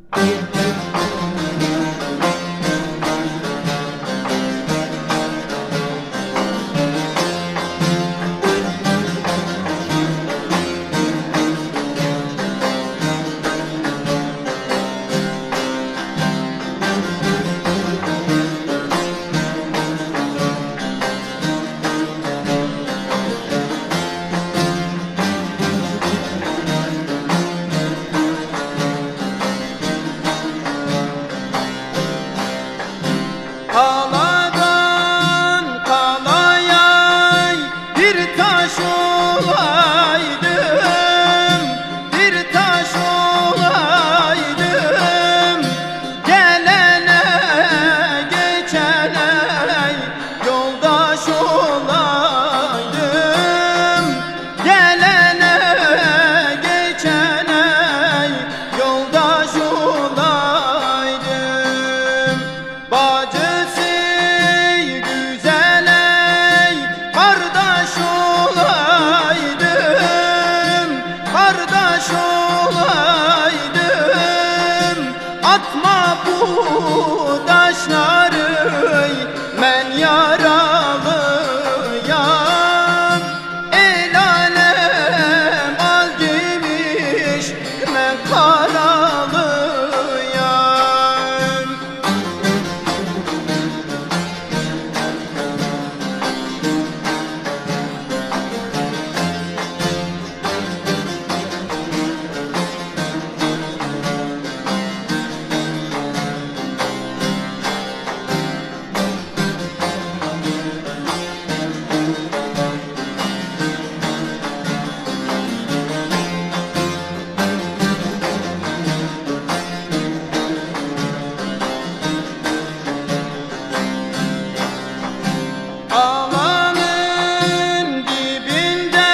Kaladan kalaya bir taş olaydım, bir taş olaydım. Gelene geçene yoldaş olaydım, gelene geçene yoldaş olaydım. Bacısı güzel kardeş olaydım, kardeş olaydım. Atma bu taşları men yaralıyam. El alem az giymiş men karalıyam. Alanın dibinde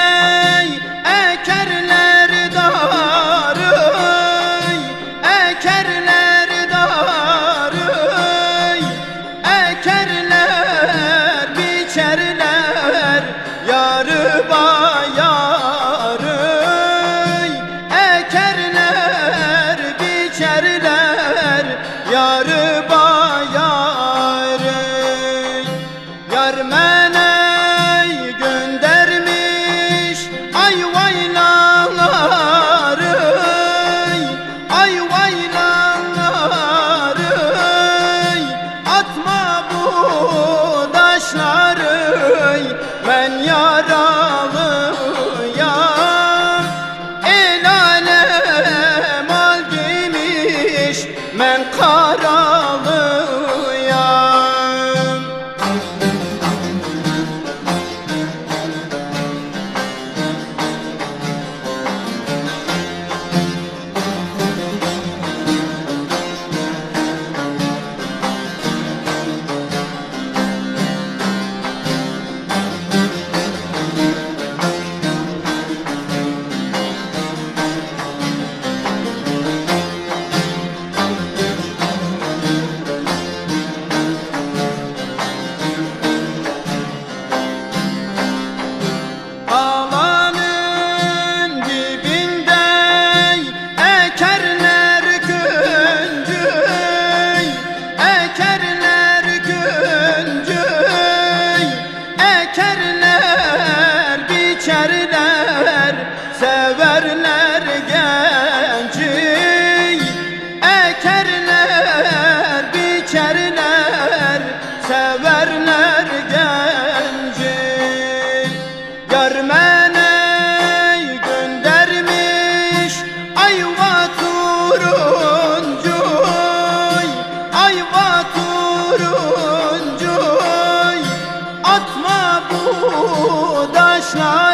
ekerler darı, ekerler darı, ekerler biçerler yarı bayarı, ekerler biçerler yarı bayarı. Yar mene göndermiş ayvaylanları, ayvaylanları. Atma bu taşları ben yaralıyam. El alem al giymiş men karalıyam. Alanın dibinde ekerler güncüy, ekerler güncüy, ekerler biçerler severler genciy, ekerler biçerler severler genciy. Yar mene göndermiş ayva turuncuy, ayva turuncuy. Atma bu taşları